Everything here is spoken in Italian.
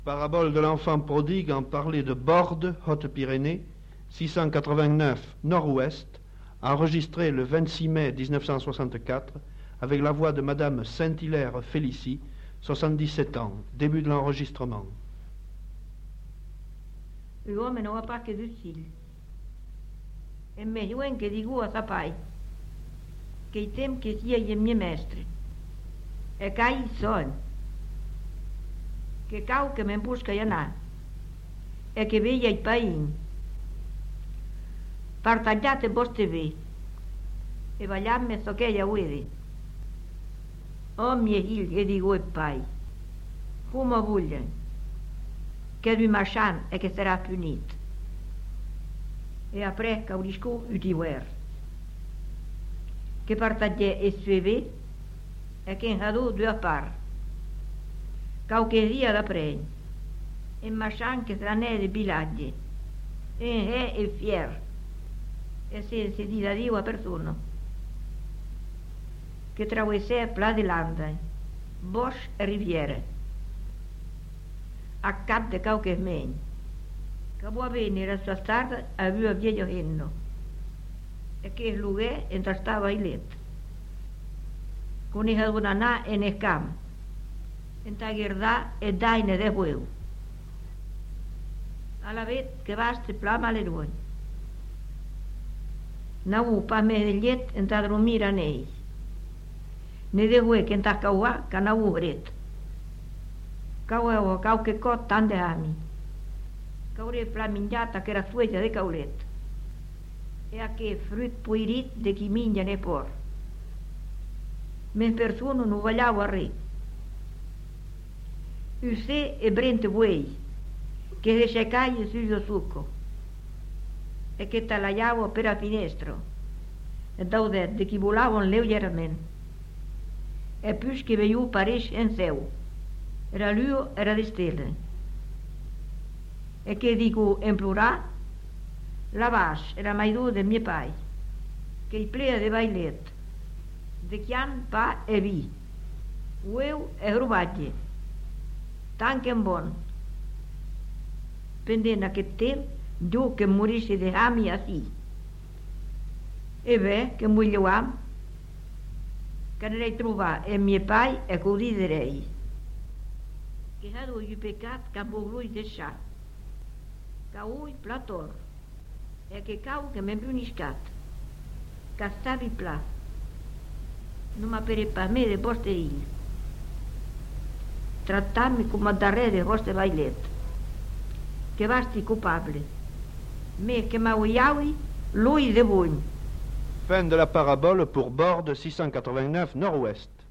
Parabole de l'enfant prodigue en parler de Bordes, Hautes-Pyrénées, 689 Nord-Ouest, enregistré le 26 mai 1964 avec la voix de Madame Saint-Hilaire Félicie, 77 ans, début de l'enregistrement. L'uomo non ha pacche di sil. E meglio che dico a sapai che i tempi che sia i miei maestri e che i sono che cau che mi busca anar e che veia i pain partagliate vostre ve e vagliamme so che io vedi o mie hil e dico e pai come vogliono che lui machan e che sarà punito e apre caurisco utiver che partaglie e sueve e che hadu due a par caucheria da pre e machan che sarà ne de bilaggi e fier e se di da Dio a persona che traversè pla di landa Bosch e riviere a cap de cauche men che può venire la sua strada aveva vieglio henno e che lugar entra stava il letto con i hadunana e ne cam enta guarda e daine de huevo alla vet che vaste plama le due na upa me de llet enta dormire nei ne de hue che enta caua cana uret caua cau che cot tante ami caure plamingiata che era suegia de caulet e a che frut puirit de chi mingia ne por men persona non vogliavo a re Use e brente vuoi che resecai sul succo e che tagliavo per la finestra e daudet de chi volavano leggermente e più che veiu pares en seu era lui era di stelle e che dico in plurà la vache era mai due del mio pai che il plea de bailet de chian pa e vi ueu e rubaglie tanche buon pendena che te giù che morisce di ami asì e ve che muoioam che ne ritrova e mio pai e così direi che ha due peccato che lui descià che ui plator e che cau che mi puniscat che stavi pla non mi per pa me de posterigli trattarmi come da re de vostre bailet che vasti culpabile me che m'auiaui lui de buon. Fin de la parabole pour Bordes, 689 Nord-Ouest.